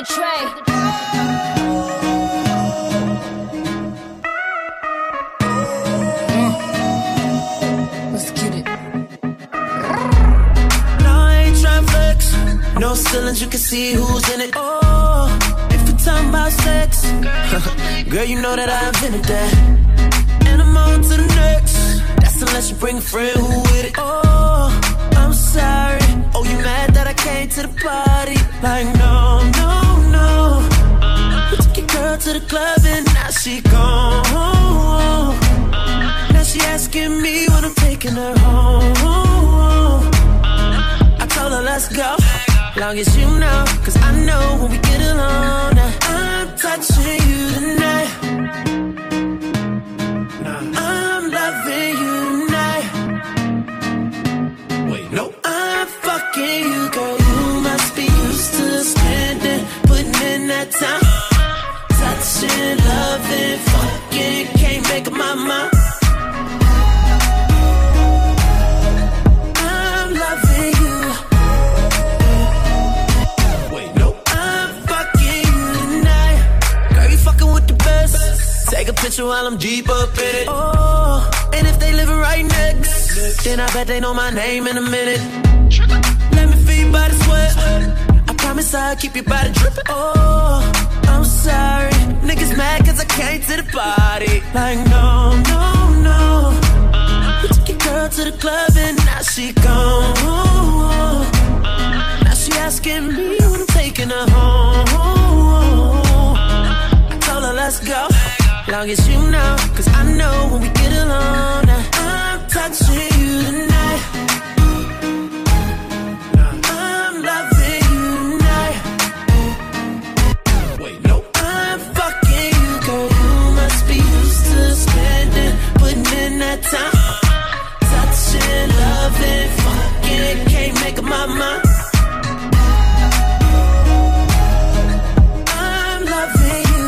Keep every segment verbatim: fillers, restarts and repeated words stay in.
the tray. Mm. Let's get it. No, I ain't tryna flex. No ceilings, you can see who's in it. Oh, if you're talking about sex, girl, you know that I invented that. And I'm on to the next. That's unless you bring a friend who with it. Oh, I'm sorry. Oh, you mad that I came to the party? Like, no, no, no. You took your girl to the club and now she gone. Now she asking me when I'm taking her home. I told her let's go, long as you know, cause I know when we get alone. Now I'm touching you tonight, I'm loving you tonight. Wait, no, I'm fucking you, girl. You must be used to spending, putting in that time. Touching, loving, fucking, can't make up my mind. I'm loving you. Wait, no, I'm fucking you tonight. Girl, you fucking with the best. Take a picture while I'm deep up in it. Oh, and if they living right next, then I bet they know my name in a minute. Let me feel you by the sweat. I promise I'll keep your body dripping. Oh, I'm sorry, niggas mad cause I came to the party. Like, no, no, no. You took your girl to the club and now she gone. Now she asking me when I'm taking her home. I told her let's go, long as you know, cause I know when we get alone. Now I'm touching you tonight, I'm loving you tonight. Wait, no, I'm fucking you, girl. You must be used to spending, putting in that time. Touching, loving, fucking, can't make up my mind. I'm loving you.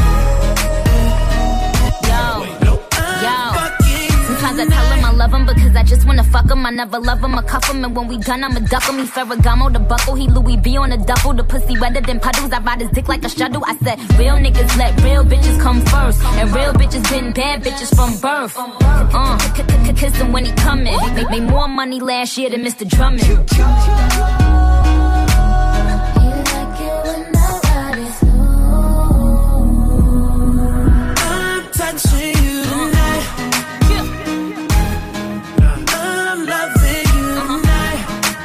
Yo, Wait, no, I'm yo. fucking you. Sometimes I tell him I love him because I just wanna fuck him. I never love him, I cuff him, and when we done, I'ma duck him. He Ferragamo the buckle, he Louis V on the duffel. The pussy wetter than puddles, I ride his dick like a shuttle. I said, real niggas let real bitches come first, and real bitches been bad bitches from birth. Uh, kiss him when he coming. Make me more money last year than Mister Drummond. I'm touching you tonight, I'm loving you tonight.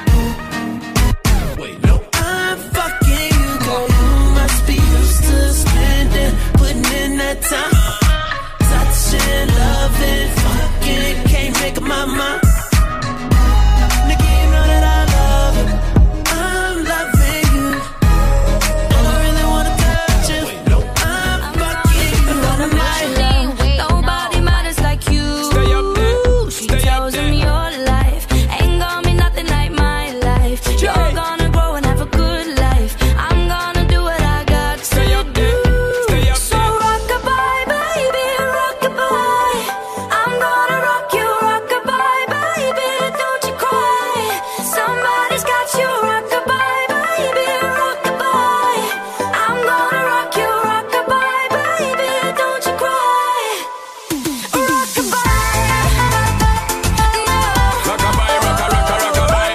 Wait, no, I'm fucking you, girl. You must be used to spending, putting in that time. Touching, loving, fucking, can't make up my mind. Nigga, you know that I love it, I'm loving you. And I really wanna touch you. Wait, no, I'm fucking you tonight. Nobody matters like you. Stay up there, She stay up tells there. him your life ain't gonna be nothing like my life. You're gonna grow and have a good life. I'm gonna do what I got to Stay up do. there, stay up So there. rock-a-bye, baby, rock-a-bye. I'm gonna rock you, rock-a-bye, baby, don't you cry. Somebody's got you, rock-a-bye, baby, rock-a-bye. I'm gonna rock you, rock-a-bye, baby, don't you cry. Rockabye, rocka, rocka, rockabye.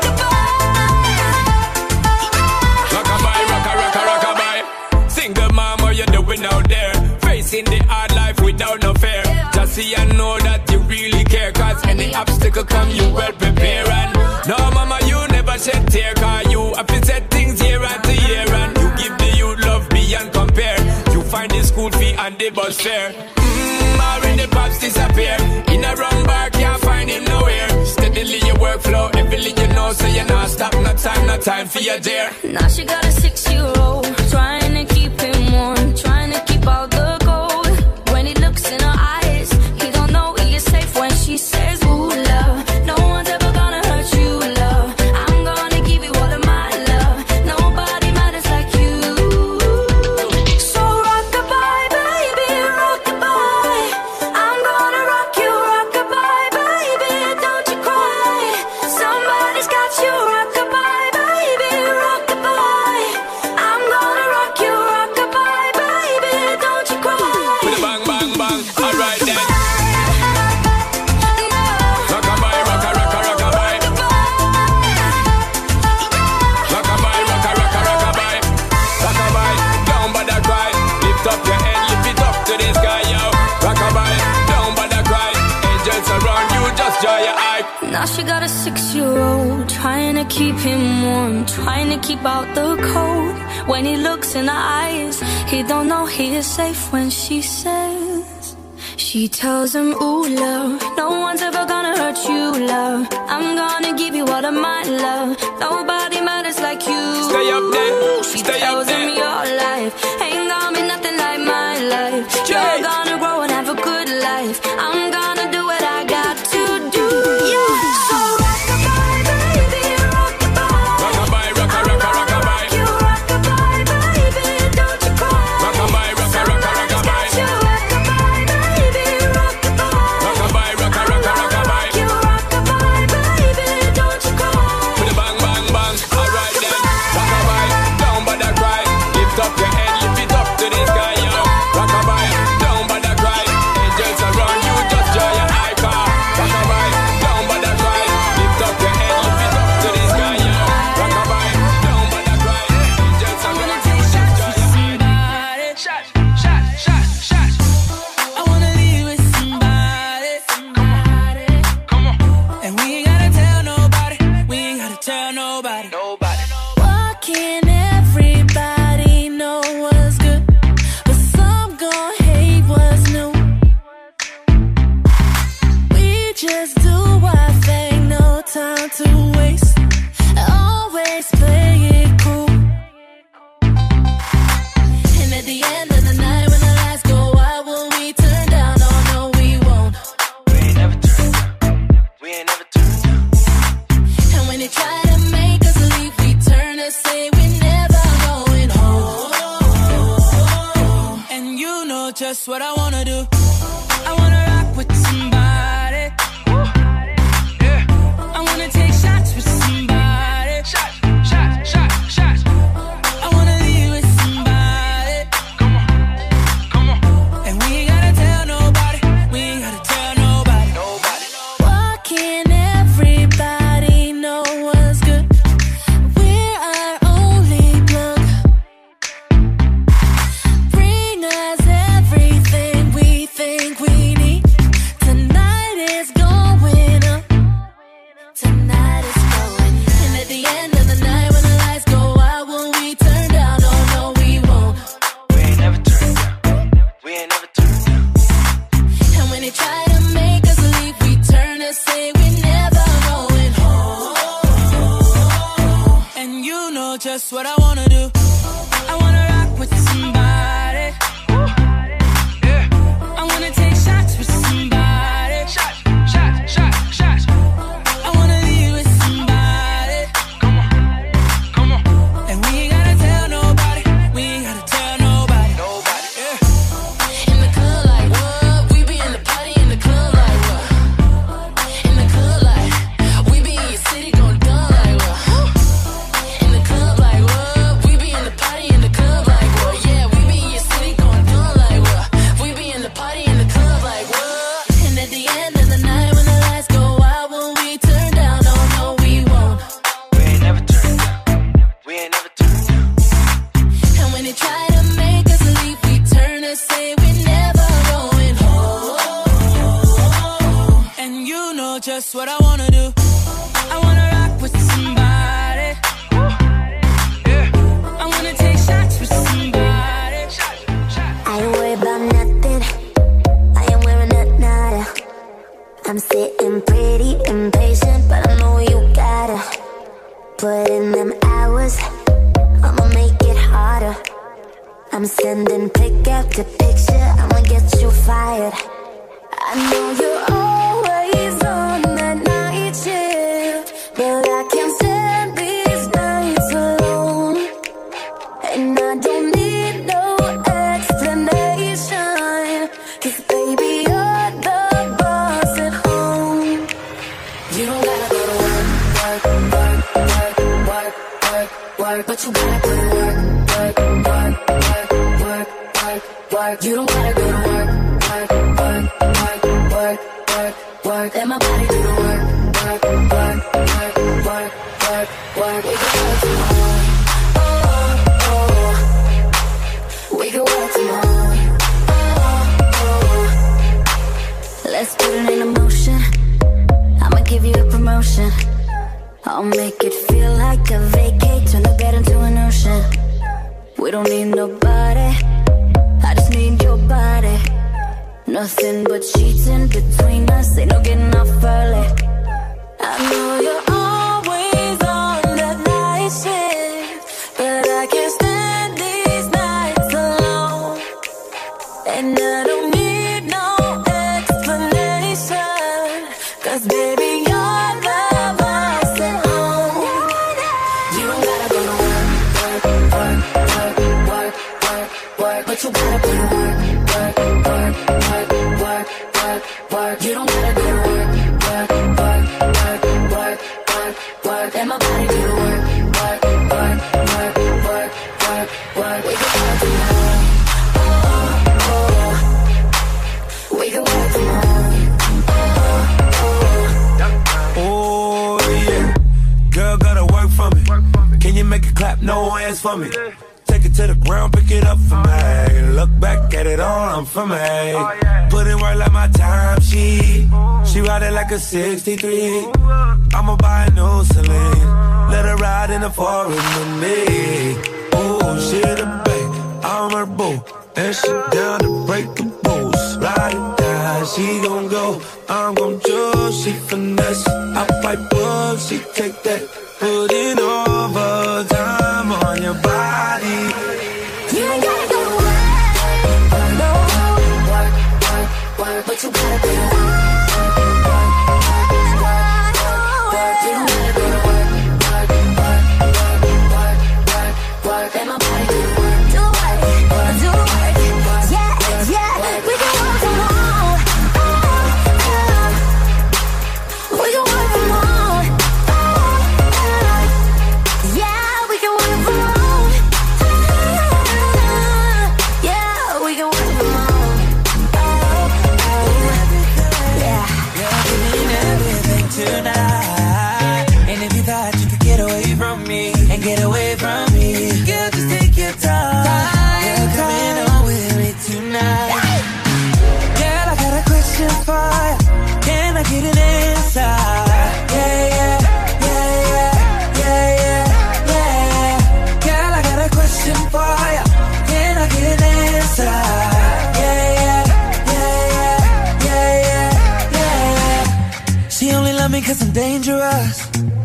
Rockabye, rocka, rocka, rockabye. Single mom, what you doing out there? Facing the hard life without no fear. Just see and know that you really care, cause any obstacle come, you well prepare. And no, mama, you never shed tear, cause you have to set things year after year. And you give the youth love beyond compare. You find the school fee and the bus fare. Mmm, already pops disappear. In a wrong bar, can't find him nowhere. Steadily your workflow, everything you know, so you not stop, no time, no time for your dear. Now she got a six-year-old, trying to keep him warm, trying to keep all the gold. When he looks in her eyes, he don't know he is safe when she says, ooh, love. No one's ever gonna hurt you, love. I'm gonna give you all of my love. Nobody matters like you. So rock-a-bye, baby, rock-a-bye. I'm gonna rock you, rock-a-bye, baby, don't you cry. Somebody's got you, rock-a-bye, baby, rock-a-bye. I'm gonna a six-year-old, trying to keep him warm, trying to keep out the cold. When he looks in her eyes, he don't know he is safe when she says, she tells him, ooh, love, no one's ever gonna hurt you, love. I'm gonna give you all of my love. Nobody matters like you. Stay up there. She Stay tells up there. him your life ain't gonna be nothing like my life. You're gonna grow and have a good life. I'm gonna do what I got to do. Yeah. So rock-a-bye, baby, rock-a-bye. Rock-a-bye, rock-a, rock-a, rock-a-bye. You rock-a-bye, baby, don't you cry. Rock-a-bye, rock-a, rock-a, rock-a-bye. You rock-a-bye, baby, rock-a-bye. Rock-a-bye, rock-a, rock-a, rock-a-bye. You rock-a-bye, baby, don't you cry. With a bang, bang, bang. Alright then. Rock-a-bye, down by the cry. Lift up your head, lift it up to the sky, yo. Rock-a-bye, down by the cry. Angels around you, just draw your eye car. Rock-a-bye, down by the cry. Lift up your head, lift it up to the sky, yo. Rock-a-bye, down by the cry. Angels around you, just draw your eye car. Shot, shot, shot, shot. I wanna leave with somebody. Somebody. Come on. And we ain't gotta tell nobody. We ain't gotta tell nobody. Nobody. What can everybody know was good, but some gon' hate what's new. We just do our thing, no time to waste. Always play it cool. And at the end of the night, when the lights go out, will we turn down? Oh no, we won't. We ain't never turned down. We ain't never turned down. And when they try to make us leave, we turn and say we're never going home. And you know just what I wanna do. I wanna rock with somebody. Yeah. I wanna take shots with somebody. Shot, shot, shot, shot. I wanna leave with somebody. Come on, come on. And we ain't gotta tell nobody. We ain't gotta tell nobody. Nobody. What can everybody know was good? We're our only plug. Bring us everything we think we need. Tonight is going up. Tonight is going up. And at the end of the night, when the lights go out, will we turn down? Oh no, we won't. We ain't never turned down. We ain't never turned down. And when they try to make us leave, we turn and say we're never going home. And you know just what I wanna do. I wanna rock with somebody. Yeah. I wanna take shots with somebody. Shot, shot, shot, shot. I wanna leave with somebody. Come on, come on. And we ain't gotta tell nobody. We ain't gotta tell nobody. Nobody. Yeah. In the club like what? We be in the party in the club like what? In the club like we be in your city gon' done like what? In the club like what? We be in the party in the club like what? Yeah, we be in your city gon' done like what? We be in the party in the club like what? And at the end of the night, when the lights go out, will we turn down? Oh no, we won't. We ain't never turned down. We ain't never turned down. And when they try to make us leave, we turn and say we're never going home. And you know just what I wanna do. I wanna rock with somebody. Yeah. I wanna take shots with somebody. Shot, shot. I ain't worried about nothing. I ain't wearing a nada. I'm sitting pretty impatient, but I know you gotta put in them hours. I'ma make it harder. I'm sending pick after picture. I'ma get you fired. I know you're always on that night shift, but I can't stand these nights alone. And I don't need no explanation, 'cause baby, you're the boss at home. You don't gotta go to work, work, work, work, work, work, work, but you gotta put in work, work, work, work, work, work, work. You don't gotta go to work, work, work, work, work, work, work. Let my body do the work, work, work, work, work, work, work. We can work tomorrow. Oh, oh. We can work tomorrow. Oh, oh. Let's put it in motion. I'ma give you a promotion. I'll make it feel like a vacate, turn the bed into an ocean. We don't need nobody, I just need your body. Nothing but sheets in between us, ain't no getting off early. I know you're always on that night shift, but I can't stand these nights alone. And I don't need no explanation, cause baby you're the boss at home. You don't gotta go to work, work, work, work, work, work, work, but you gotta put in work, work, work, work, work, work, work. You don't gotta go to work, work, work, work, work, work, work. Let my body do the work, work, work, work, work, work, work. We can work tomorrow, oh, oh. We can work tomorrow, oh, oh. Oh yeah, girl gotta work for me. Can you make it clap? No hands for me. Take it to the ground, pick it up for me. Look back at it all, I'm for me. Put in work like my time sheet. She ride it like a sixty-three. I'ma buy a new Celine. Let her ride in the forest with me. Oh, she the babe, I'm her boo. And she down to break the rules. Ride it down, she gon' go. I'm gon' choose, she finesse. I pipe up, she take that. Put in overtime on your body. You ain't gotta go to work, no. Work, work, work, but you gotta do work, work, work, work, work. You don't gotta go to work, work, work, work, work, work, work. Let my body do the work, do the work, do the work. Yeah, yeah, we can work from home. We can work from home. Yeah, we can work from home. Yeah, we can work from home. Yeah. You mean everything tonight. And if you thought you could get away from me and get away from me, girl, just take your time. Girl, come in on with me tonight. Girl, I got a question for you. Can I get an answer? Yeah, yeah, yeah, yeah, yeah, yeah, yeah. Girl, I got a question for you. Can I get an answer? Yeah, yeah, yeah, yeah, yeah, yeah, yeah. She only love me cause I'm dangerous.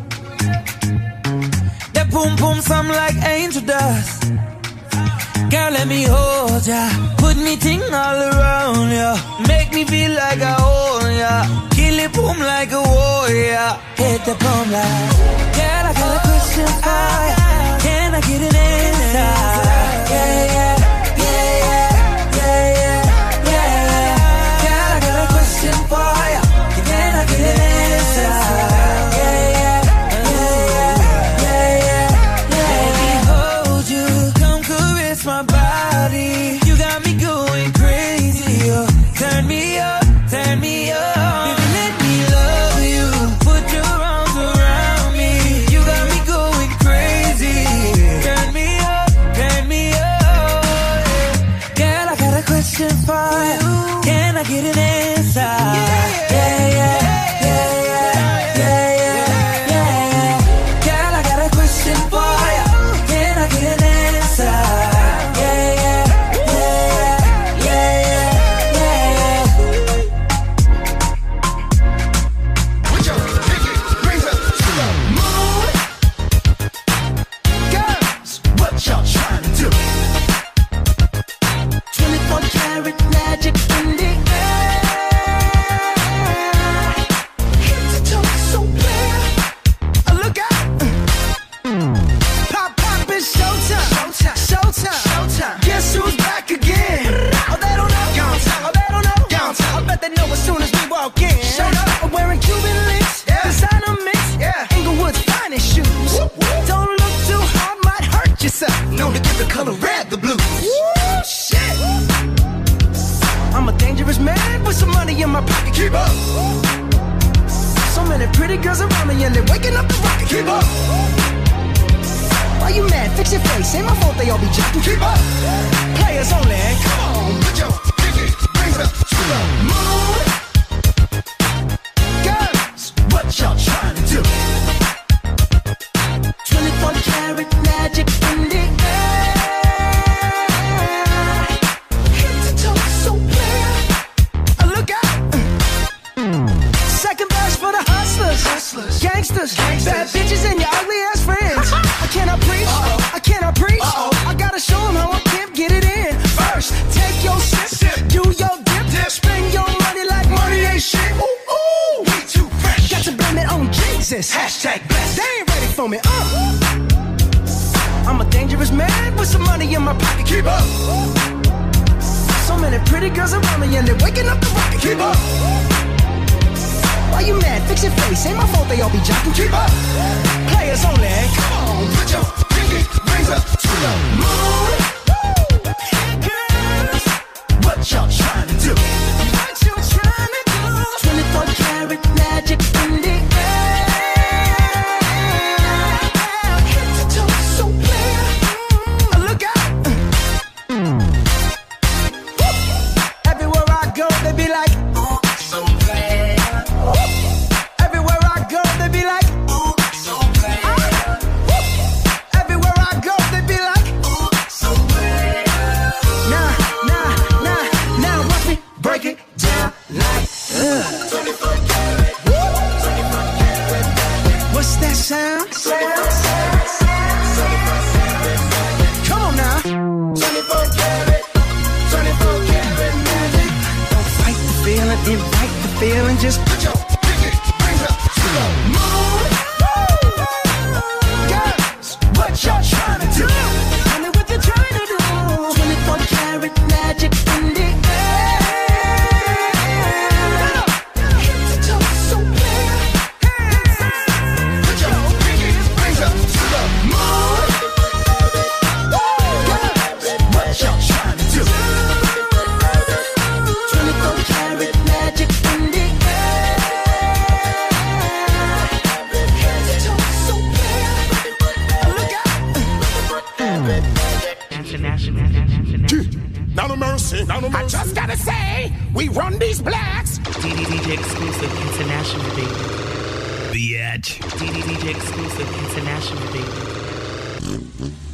That boom boom sound like angel dust. Girl, let me hold ya. Put me ting all around ya. Make me feel like I own ya. Kill it boom like a warrior. Hit the boom like. Girl, I got a question for ya. Can I get an answer? Yeah, yeah, yeah, yeah, yeah, yeah, yeah. Girl, I got a question for ya. Can I get an answer? Yeah, yeah, yeah, yeah, yeah, yeah. Let me hold you. Come caress my body. You got me going crazy. Oh. Turn me up, turn me up. Baby, let me love you. Put your arms around me. You got me going crazy. Turn me up, turn me up. Girl, I got a question for you. Can I get an answer? Yeah, yeah, yeah, yeah, yeah, yeah, yeah. Girl, I got a question for you. Can I get an answer? Yeah, yeah, yeah, yeah, yeah, yeah. Put your pinky rings up to the moon. Girls, what y'all trying to do? twenty-four karat magic in the air. Head to toe so clear. Uh, Look out. Pop, pop, it's showtime. Showtime. Showtime. Showtime. Guess who's back again? Oh, they don't know. Oh, they don't know. I bet they know as soon as we walk in. Showed up. I'm wearing Cuban links. Yeah. Designer mix. Yeah. Inglewood's finest shoes. Whoop, whoop. Don't look too hard, might hurt yourself. Known to give the color red the blues. Woo, shit. I'm a dangerous man with some money in my pocket. Keep up. So many pretty girls around me and they're waking up the rocket. Keep up. Why you mad? Fix your face. Ain't my fault they all be jacking. Keep up. Players only. Come on, put your pinky rings up to the moon. Girls, what y'all trying to do? Uh-oh. I cannot preach. Uh-oh. I gotta show them how a pimp get it in. First, take your sip, sip. Do your dip, dip. Spend your money like money ain't shit. Ooh, ooh, we too fresh. Got to blame it on Jesus. Hashtag blessed. They ain't ready for me. Uh. I'm a dangerous man with some money in my pocket. Keep up. So many pretty girls around me and they're waking up the rocket. Keep up. Why you mad? Fix your face. Ain't my fault they all be jocking. Keep up. Players only. Come on, put your pinky rings up to the moon. Girls, what y'all trying to do? What you trying to do? twenty-four karat magic in the air. Head to toe, so clear. Look out. Everywhere I go, they be like, ooh, so clear. Everywhere I go, they be like, ooh, so clear. Everywhere I go, they be like, ooh, so clear. Nah, nah, nah, now watch me break it down like, uh. twenty-four karat, twenty-four karat magic. What's that sound? Sound, sound, sound, twenty-four karat magic. Come on now. twenty-four karat, twenty-four karat magic. Don't fight the feeling, invite the feeling, just put your pinky rings up to the moon. Girls, what y'all trying to do? Tell me what you're trying to do. twenty-four karat magic in the air. Head to toe, so clear. Put your pinky rings up to the moon. Girls, what y'all trying to do? twenty-four karat magic in the air. Head to toe, so clear. Look out. Now no mercy, now no mercy. I just gotta say, we run these blacks. D D D J exclusive international, baby. Bitch. D D D J exclusive international, baby.